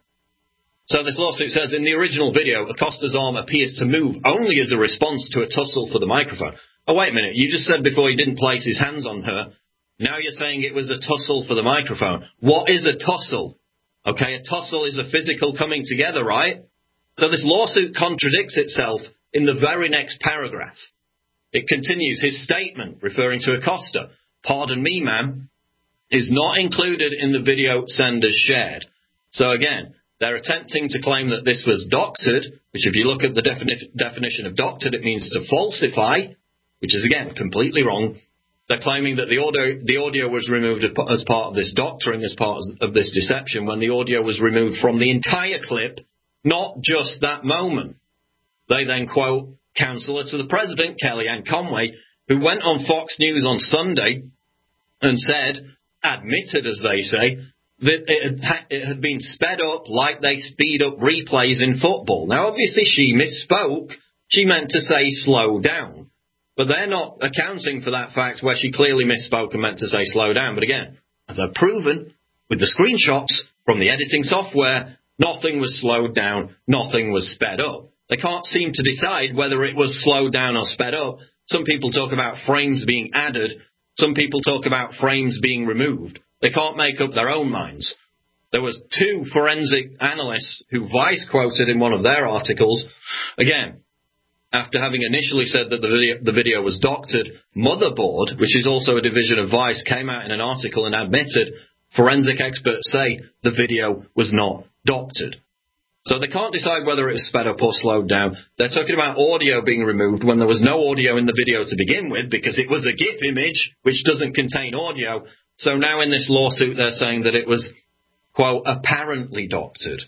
So this lawsuit says in the original video, Acosta's arm appears to move only as a response to a tussle for the microphone. Oh, wait a minute. You just said before he didn't place his hands on her. Now you're saying it was a tussle for the microphone. What is a tussle? Okay, a tussle is a physical coming together, right? So this lawsuit contradicts itself in the very next paragraph. It continues his statement, referring to Acosta. "Pardon me, ma'am," is not included in the video senders shared. So again, they're attempting to claim that this was doctored, which if you look at the defini- definition of doctored, it means to falsify, which is again completely wrong. They're claiming that the audio, the audio was removed as part of this doctoring, as part of this deception, when the audio was removed from the entire clip, not just that moment. They then quote Counselor to the President, Kellyanne Conway, who went on Fox News on Sunday and said, admitted, as they say, that it had, it had been sped up like they speed up replays in football. Now, obviously, she misspoke. She meant to say slow down. But they're not accounting for that fact where she clearly misspoke and meant to say slow down. But again, as I've proven with the screenshots from the editing software, nothing was slowed down, nothing was sped up. They can't seem to decide whether it was slowed down or sped up. Some people talk about frames being added. Some people talk about frames being removed. They can't make up their own minds. There was two forensic analysts who Vice quoted in one of their articles. Again, after having initially said that the video, the video was doctored, Motherboard, which is also a division of Vice, came out in an article and admitted forensic experts say the video was not doctored. So they can't decide whether it was sped up or slowed down. They're talking about audio being removed when there was no audio in the video to begin with because it was a GIF image which doesn't contain audio. So now in this lawsuit they're saying that it was, quote, apparently doctored.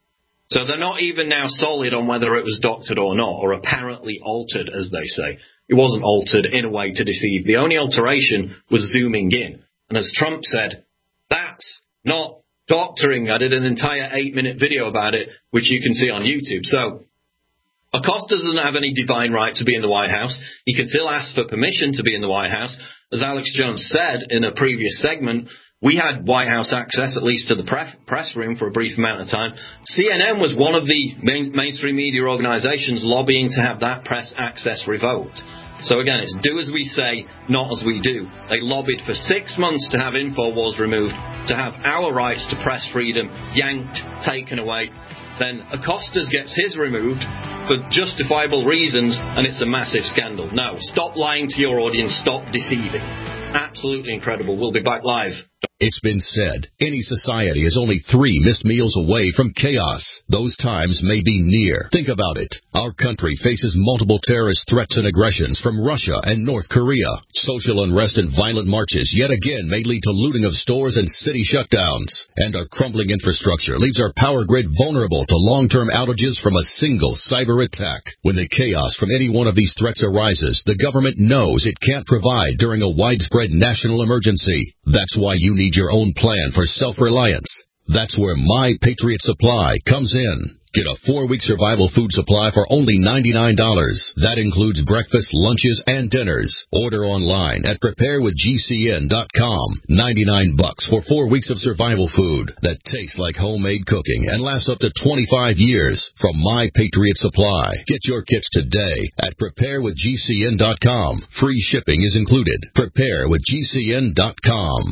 So they're not even now solid on whether it was doctored or not, or apparently altered, as they say. It wasn't altered in a way to deceive. The only alteration was zooming in. And as Trump said, that's not doctoring. I did an entire eight-minute video about it, which you can see on YouTube. So Acosta doesn't have any divine right to be in the White House. He can still ask for permission to be in the White House. As Alex Jones said in a previous segment, we had White House access, at least to the press room, for a brief amount of time. C N N was one of the main, mainstream media organizations lobbying to have that press access revoked. So again, it's do as we say, not as we do. They lobbied for six months to have InfoWars removed, to have our rights to press freedom yanked, taken away. Then Acosta's gets his removed for justifiable reasons, and it's a massive scandal. No, stop lying to your audience, stop deceiving. Absolutely incredible. We'll be back live. It's been said, any society is only three missed meals away from chaos. Those times may be near. Think about it. Our country faces multiple terrorist threats and aggressions from Russia and North Korea. Social unrest and violent marches yet again may lead to looting of stores and city shutdowns. And our crumbling infrastructure leaves our power grid vulnerable to long-term outages from a single cyber attack. When the chaos from any one of these threats arises, the government knows it can't provide during a widespread national emergency. That's why you need your own plan for self-reliance. That's where My Patriot Supply comes in. Get a four-week survival food supply for only ninety-nine dollars. That includes breakfast, lunches, and dinners. Order online at prepare with G C N dot com. ninety-nine bucks for four weeks of survival food that tastes like homemade cooking and lasts up to twenty-five years from My Patriot Supply. Get your kits today at prepare with G C N dot com. Free shipping is included. prepare with G C N dot com.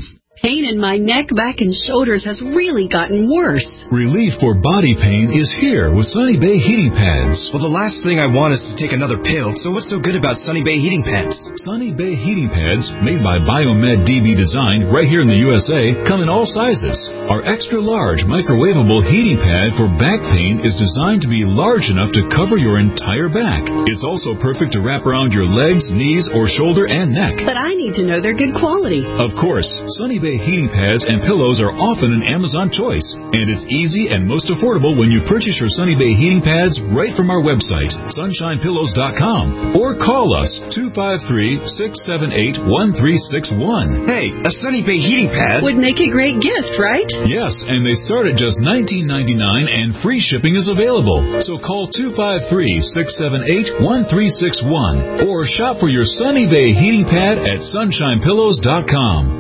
pain in my neck, back, and shoulders has really gotten worse. Relief for body pain is here with Sunny Bay heating pads. Well, the last thing I want is to take another pill, so what's so good about Sunny Bay heating pads? Sunny Bay heating pads, made by Biomed D B Design right here in the U S A, come in all sizes. Our extra large microwavable heating pad for back pain is designed to be large enough to cover your entire back. It's also perfect to wrap around your legs, knees, or shoulder and neck. But I need to know they're good quality. Of course, Sunny Bay heating pads and pillows are often an Amazon choice, and it's easy and most affordable when you purchase your Sunny Bay heating pads right from our website, sunshine pillows dot com, or call us two five three, six seven eight, one three six one. Hey, a Sunny Bay heating pad would make a great gift, right? Yes, and they start at just nineteen ninety-nine, and free shipping is available. So call two five three, six seven eight, one three six one or shop for your Sunny Bay heating pad at sunshine pillows dot com.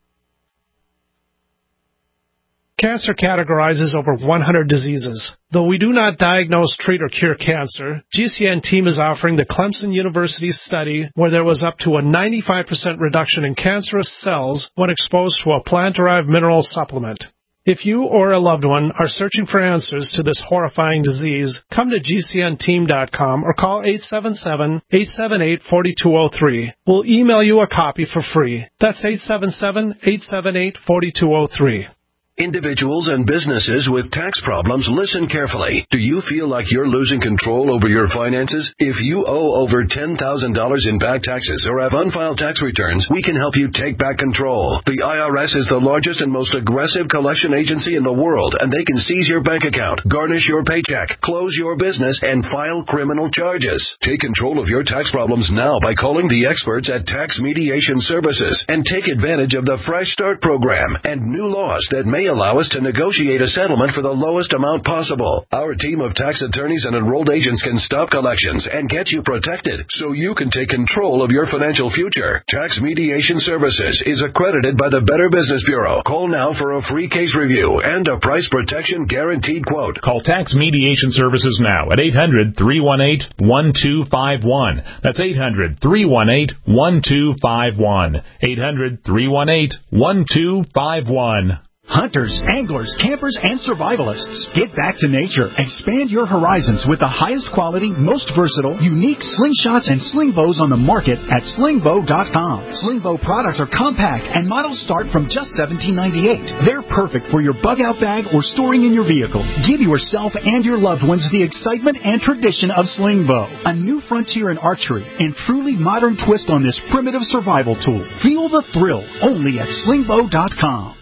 Cancer categorizes over one hundred diseases. Though we do not diagnose, treat, or cure cancer, G C N team is offering the Clemson University study where there was up to a ninety-five percent reduction in cancerous cells when exposed to a plant-derived mineral supplement. If you or a loved one are searching for answers to this horrifying disease, come to G C N team dot com or call eight seven seven, eight seven eight, four two zero three. We'll email you a copy for free. That's eight seven seven, eight seven eight, four two zero three. Individuals and businesses with tax problems, listen carefully. Do you feel like you're losing control over your finances? If you owe over ten thousand dollars in back taxes or have unfiled tax returns, we can help you take back control. The I R S is the largest and most aggressive collection agency in the world, and they can seize your bank account, garnish your paycheck, close your business, and file criminal charges. Take control of your tax problems now by calling the experts at Tax Mediation Services and take advantage of the Fresh Start program and new laws that may allow us to negotiate a settlement for the lowest amount possible. Our team of tax attorneys and enrolled agents can stop collections and get you protected so you can take control of your financial future. Tax Mediation Services is accredited by the Better Business Bureau. Call now for a free case review and a price protection guaranteed quote. Call Tax Mediation Services now at eight hundred, three one eight, one two five one. That's eight hundred, three one eight, one two five one. eight hundred, three one eight, one two five one. Hunters, anglers, campers, and survivalists. Get back to nature. Expand your horizons with the highest quality, most versatile, unique slingshots and sling bows on the market at sling bow dot com. Sling bow products are compact and models start from just seventeen ninety-eight. They're perfect for your bug-out bag or storing in your vehicle. Give yourself and your loved ones the excitement and tradition of sling bow. A new frontier in archery and truly modern twist on this primitive survival tool. Feel the thrill only at sling bow dot com.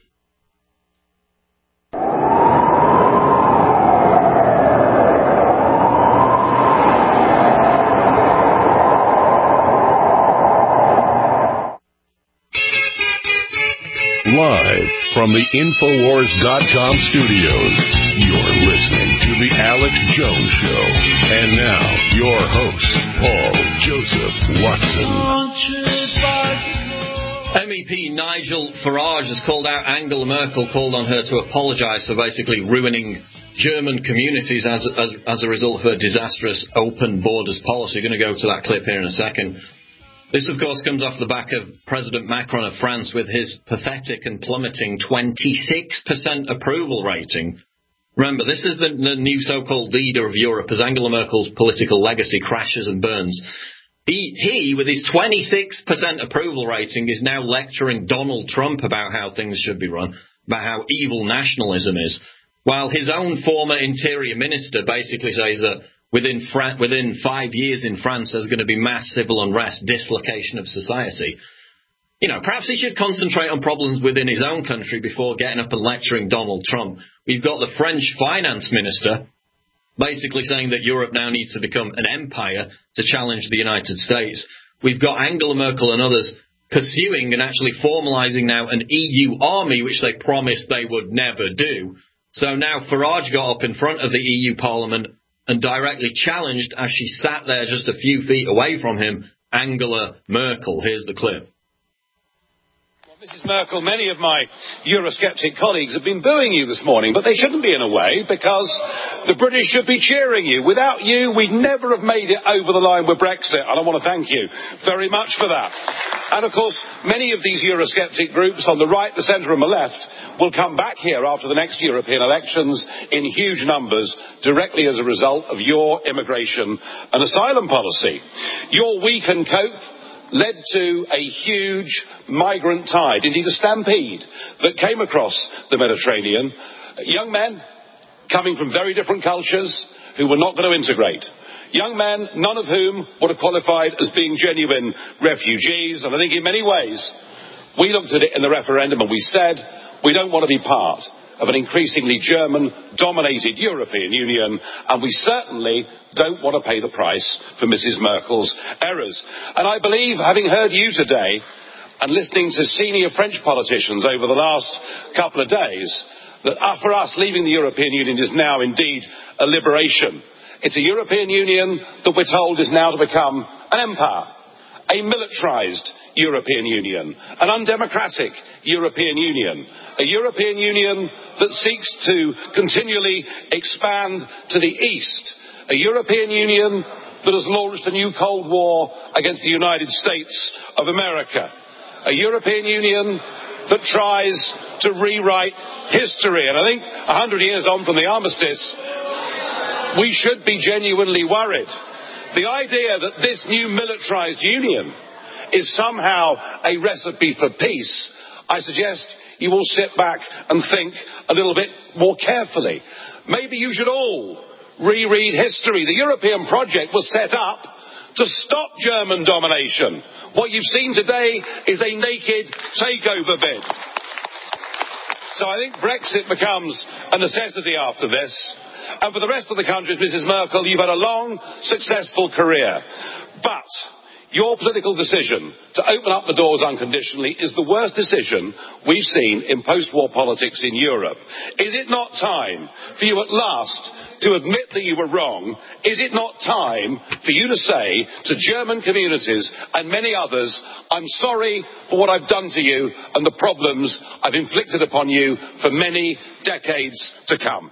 Live from the Infowars dot com studios, you're listening to The Alex Jones Show. And now, your host, Paul Joseph Watson. M E P Nigel Farage has called out Angela Merkel, called on her to apologise for basically ruining German communities as, as, as a result of her disastrous open borders policy. We're going to go to that clip here in a second. This, of course, comes off the back of President Macron of France with his pathetic and plummeting twenty-six percent approval rating. Remember, this is the, the new so-called leader of Europe as Angela Merkel's political legacy crashes and burns. He, he, with his twenty-six percent approval rating, is now lecturing Donald Trump about how things should be run, about how evil nationalism is, while his own former interior minister basically says that Within, Fra- within five years in France, there's going to be mass civil unrest, dislocation of society. You know, perhaps he should concentrate on problems within his own country before getting up and lecturing Donald Trump. We've got the French finance minister basically saying that Europe now needs to become an empire to challenge the United States. We've got Angela Merkel and others pursuing and actually formalising now an E U army, which they promised they would never do. So now Farage got up in front of the E U Parliament and directly challenged, as she sat there just a few feet away from him, Angela Merkel. Here's the clip. Missus Merkel, many of my Eurosceptic colleagues have been booing you this morning, but they shouldn't be in a way, because the British should be cheering you. Without you, we'd never have made it over the line with Brexit, and I want to thank you very much for that. And of course, many of these Eurosceptic groups on the right, the centre and the left will come back here after the next European elections in huge numbers, directly as a result of your immigration and asylum policy. Your weak and cope led to a huge migrant tide, indeed a stampede, that came across the Mediterranean. Young men coming from very different cultures who were not going to integrate. Young men, none of whom would have qualified as being genuine refugees. And I think in many ways, we looked at it in the referendum and we said, we don't want to be part of an increasingly German-dominated European Union, and we certainly don't want to pay the price for Missus Merkel's errors. And I believe, having heard you today and listening to senior French politicians over the last couple of days, that for us leaving the European Union is now indeed a liberation. It's a European Union that we're told is now to become an empire, a militarised European Union, an undemocratic European Union, a European Union that seeks to continually expand to the east, a European Union that has launched a new Cold War against the United States of America, a European Union that tries to rewrite history. And I think a hundred years on from the armistice, we should be genuinely worried. The idea that this new militarised union is somehow a recipe for peace, I suggest you all sit back and think a little bit more carefully. Maybe you should all reread history. The European project was set up to stop German domination. What you've seen today is a naked takeover bid. So I think Brexit becomes a necessity after this. And for the rest of the countries, Missus Merkel, you've had a long, successful career. But your political decision to open up the doors unconditionally is the worst decision we've seen in post-war politics in Europe. Is it not time for you at last to admit that you were wrong? Is it not time for you to say to German communities and many others, I'm sorry for what I've done to you and the problems I've inflicted upon you for many decades to come?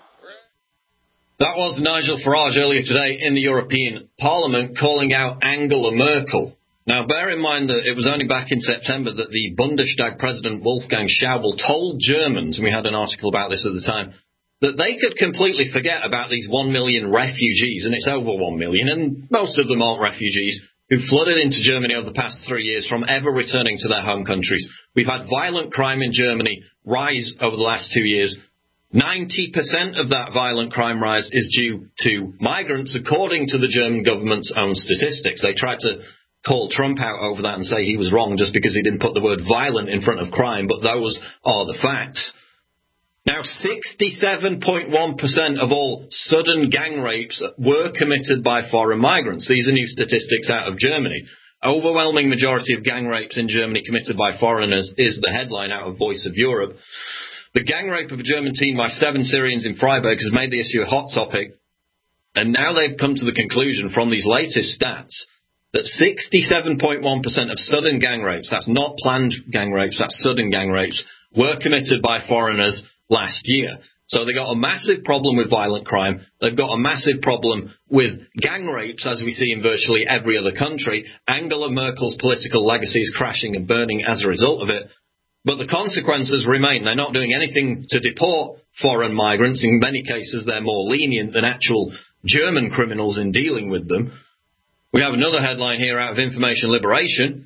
That was Nigel Farage earlier today in the European Parliament calling out Angela Merkel. Now, bear in mind that it was only back in September that the Bundestag President Wolfgang Schäuble told Germans, and we had an article about this at the time, that they could completely forget about these one million refugees, and it's over one million, and most of them aren't refugees, who flooded into Germany over the past three years from ever returning to their home countries. We've had violent crime in Germany rise over the last two years. ninety percent of that violent crime rise is due to migrants, according to the German government's own statistics. They tried to call Trump out over that and say he was wrong just because he didn't put the word violent in front of crime, but those are the facts. Now, sixty-seven point one percent of all sudden gang rapes were committed by foreign migrants. These are new statistics out of Germany. Overwhelming majority of gang rapes in Germany committed by foreigners is the headline out of Voice of Europe. The gang rape of a German teen by seven Syrians in Freiburg has made the issue a hot topic, and now they've come to the conclusion from these latest stats that sixty-seven point one percent of sudden gang rapes, that's not planned gang rapes, that's sudden gang rapes, were committed by foreigners last year. So they've got a massive problem with violent crime. They've got a massive problem with gang rapes, as we see in virtually every other country. Angela Merkel's political legacy is crashing and burning as a result of it. But the consequences remain. They're not doing anything to deport foreign migrants. In many cases, they're more lenient than actual German criminals in dealing with them. We have another headline here out of Information Liberation.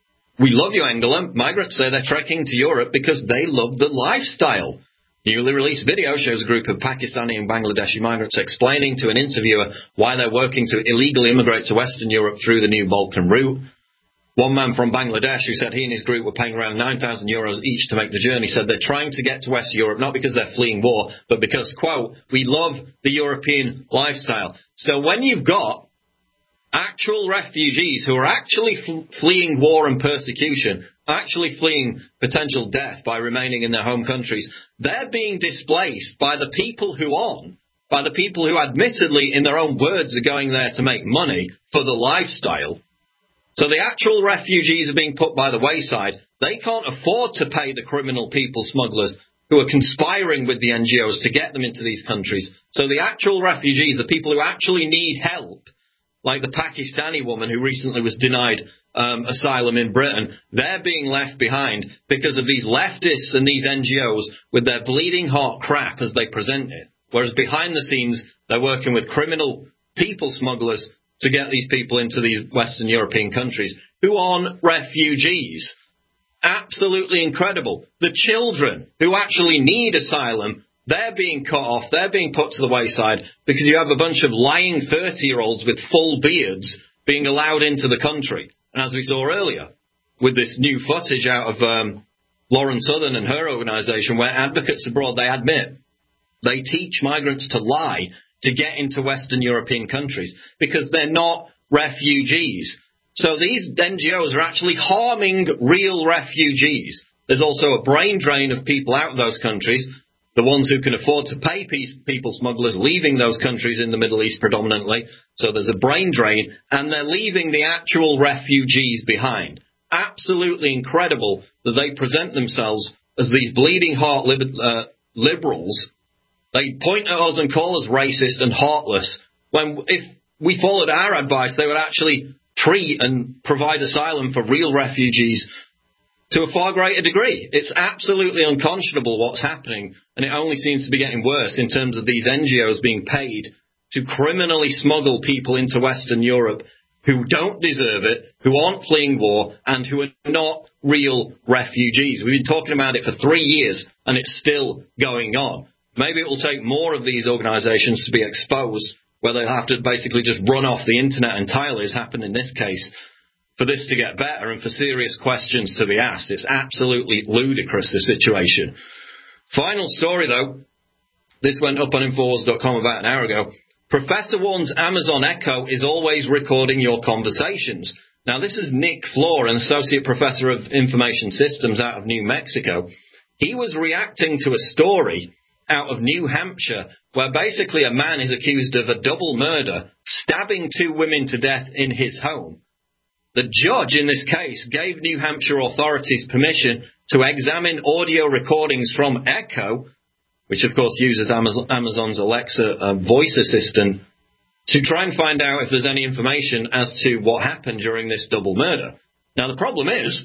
We love you, Angela. Migrants say they're trekking to Europe because they love the lifestyle. Newly released video shows a group of Pakistani and Bangladeshi migrants explaining to an interviewer why they're working to illegally immigrate to Western Europe through the new Balkan route. One man from Bangladesh who said he and his group were paying around nine thousand euros each to make the journey said they're trying to get to West Europe not because they're fleeing war, but because, quote, we love the European lifestyle. So when you've got actual refugees who are actually f- fleeing war and persecution, actually fleeing potential death by remaining in their home countries, they're being displaced by the people who aren't, by the people who admittedly, in their own words, are going there to make money for the lifestyle. So the actual refugees are being put by the wayside. They can't afford to pay the criminal people smugglers who are conspiring with the N G Os to get them into these countries. So the actual refugees, the people who actually need help, like the Pakistani woman who recently was denied um, asylum in Britain, they're being left behind because of these leftists and these N G Os with their bleeding heart crap as they present it. Whereas behind the scenes, they're working with criminal people smugglers to get these people into these Western European countries who aren't refugees. Absolutely incredible. The children who actually need asylum, they're being cut off, they're being put to the wayside because you have a bunch of lying thirty-year-olds with full beards being allowed into the country. And as we saw earlier, with this new footage out of um, Lauren Southern and her organisation, where Advocates Abroad, they admit they teach migrants to lie to get into Western European countries because they're not refugees. So these N G Os are actually harming real refugees. There's also a brain drain of people out of those countries, the ones who can afford to pay people smugglers leaving those countries in the Middle East predominantly. So there's a brain drain, and they're leaving the actual refugees behind. Absolutely incredible that they present themselves as these bleeding heart lib- uh, liberals. They point at us and call us racist and heartless, when if we followed our advice, they would actually treat and provide asylum for real refugees to a far greater degree. It's absolutely unconscionable what's happening, and it only seems to be getting worse in terms of these N G Os being paid to criminally smuggle people into Western Europe who don't deserve it, who aren't fleeing war, and who are not real refugees. We've been talking about it for three years, and it's still going on. Maybe it will take more of these organisations to be exposed, where they'll have to basically just run off the internet entirely, as happened in this case, for this to get better and for serious questions to be asked. It's absolutely ludicrous, the situation. Final story, though. This went up on Infowars dot com about an hour ago. Professor warns Amazon Echo is always recording your conversations. Now, this is Nick Floor, an associate professor of information systems out of New Mexico. He was reacting to a story out of New Hampshire, where basically a man is accused of a double murder, stabbing two women to death in his home. The judge in this case gave New Hampshire authorities permission to examine audio recordings from Echo, which of course uses Amazon's Alexa uh, voice assistant, to try and find out if there's any information as to what happened during this double murder. Now, the problem is,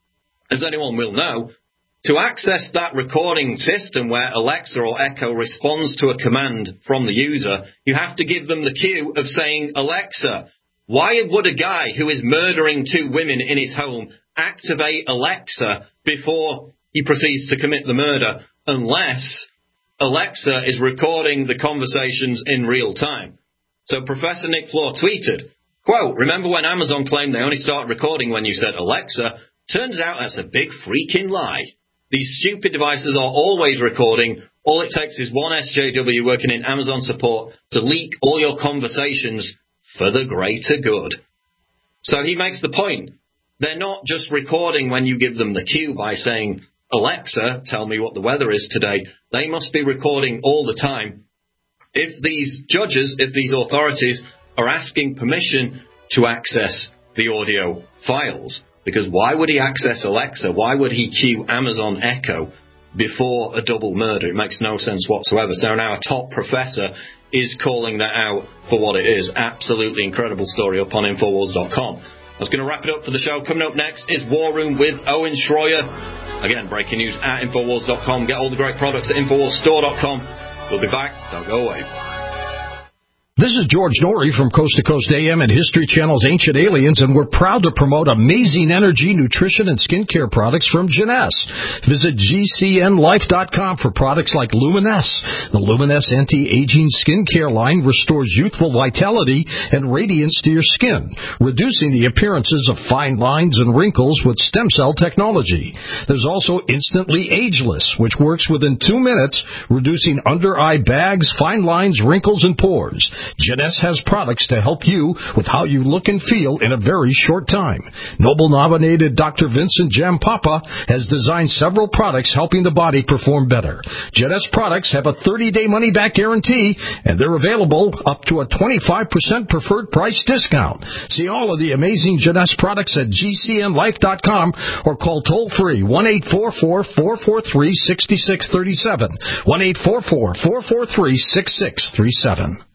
as anyone will know, to access that recording system where Alexa or Echo responds to a command from the user, you have to give them the cue of saying, Alexa, why would a guy who is murdering two women in his home activate Alexa before he proceeds to commit the murder, unless Alexa is recording the conversations in real time? So Professor Nick Floor tweeted, quote, remember when Amazon claimed they only started recording when you said Alexa? Turns out that's a big freaking lie. These stupid devices are always recording. All it takes is one S J W working in Amazon support to leak all your conversations for the greater good. So he makes the point. They're not just recording when you give them the cue by saying, Alexa, tell me what the weather is today. They must be recording all the time. If these judges, if these authorities are asking permission to access the audio files, because why would he access Alexa? Why would he cue Amazon Echo before a double murder? It makes no sense whatsoever. So now a top professor is calling that out for what it is. Absolutely incredible story up on Infowars dot com. I was going to wrap it up for the show. Coming up next is War Room with Owen Schroyer. Again, breaking news at Infowars dot com. Get all the great products at Infowars Store dot com. We'll be back. Don't go away. This is George Norrie from Coast to Coast A M and History Channel's Ancient Aliens, and we're proud to promote amazing energy, nutrition, and skincare products from Jeunesse. Visit G C N life dot com for products like Luminesse. The Luminesse anti-aging skincare line restores youthful vitality and radiance to your skin, reducing the appearances of fine lines and wrinkles with stem cell technology. There's also Instantly Ageless, which works within two minutes, reducing under-eye bags, fine lines, wrinkles, and pores. Jeunesse has products to help you with how you look and feel in a very short time. Nobel-nominated Doctor Vincent Jampapa has designed several products helping the body perform better. Jeunesse products have a thirty-day money-back guarantee, and they're available up to a twenty-five percent preferred price discount. See all of the amazing Jeunesse products at G C N life dot com or call toll-free one eight four four, four four three, six six three seven, one eight four four, four four three, six six three seven.